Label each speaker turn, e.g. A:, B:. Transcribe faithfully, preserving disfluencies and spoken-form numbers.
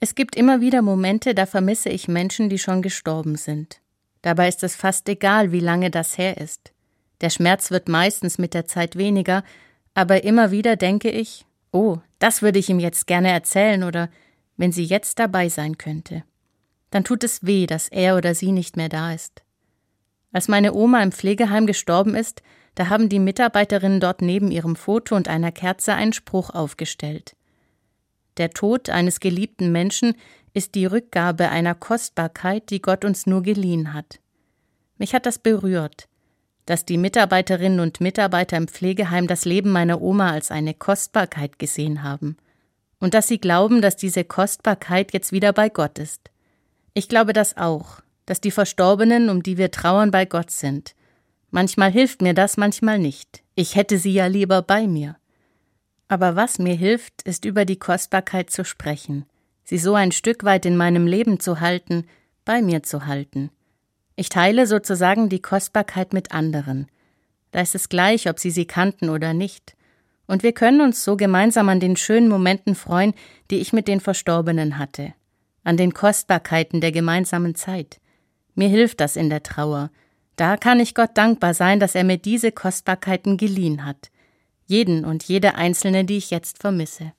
A: Es gibt immer wieder Momente, da vermisse ich Menschen, die schon gestorben sind. Dabei ist es fast egal, wie lange das her ist. Der Schmerz wird meistens mit der Zeit weniger, aber immer wieder denke ich, oh, das würde ich ihm jetzt gerne erzählen oder wenn sie jetzt dabei sein könnte. Dann tut es weh, dass er oder sie nicht mehr da ist. Als meine Oma im Pflegeheim gestorben ist, da haben die Mitarbeiterinnen dort neben ihrem Foto und einer Kerze einen Spruch aufgestellt. Der Tod eines geliebten Menschen ist die Rückgabe einer Kostbarkeit, die Gott uns nur geliehen hat. Mich hat das berührt, dass die Mitarbeiterinnen und Mitarbeiter im Pflegeheim das Leben meiner Oma als eine Kostbarkeit gesehen haben und dass sie glauben, dass diese Kostbarkeit jetzt wieder bei Gott ist. Ich glaube das auch, dass die Verstorbenen, um die wir trauern, bei Gott sind. Manchmal hilft mir das, manchmal nicht. Ich hätte sie ja lieber bei mir. Aber was mir hilft, ist über die Kostbarkeit zu sprechen, sie so ein Stück weit in meinem Leben zu halten, bei mir zu halten. Ich teile sozusagen die Kostbarkeit mit anderen. Da ist es gleich, ob sie sie kannten oder nicht. Und wir können uns so gemeinsam an den schönen Momenten freuen, die ich mit den Verstorbenen hatte. An den Kostbarkeiten der gemeinsamen Zeit. Mir hilft das in der Trauer. Da kann ich Gott dankbar sein, dass er mir diese Kostbarkeiten geliehen hat. Jeden und jede einzelne, die ich jetzt vermisse.